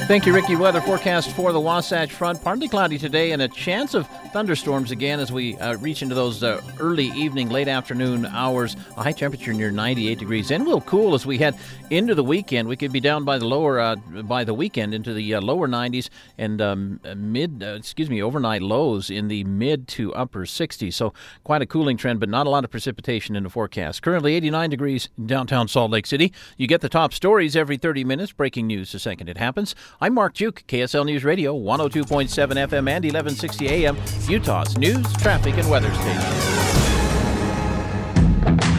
Thank you, Ricky. Weather forecast for the Wasatch Front. Partly cloudy today and a chance of thunderstorms again as we reach into those early evening, late afternoon hours. A high temperature near 98 degrees. And we'll cool as we head into the weekend. We could be down by the weekend into the lower 90s and overnight lows in the mid to upper 60s. So quite a cooling trend, but not a lot of precipitation in the forecast. Currently 89 degrees in downtown Salt Lake City. You get the top stories every 30 minutes. Breaking news the second it happens. I'm Mark Duke, KSL News Radio, 102.7 FM and 1160 AM, Utah's news, traffic, and weather station.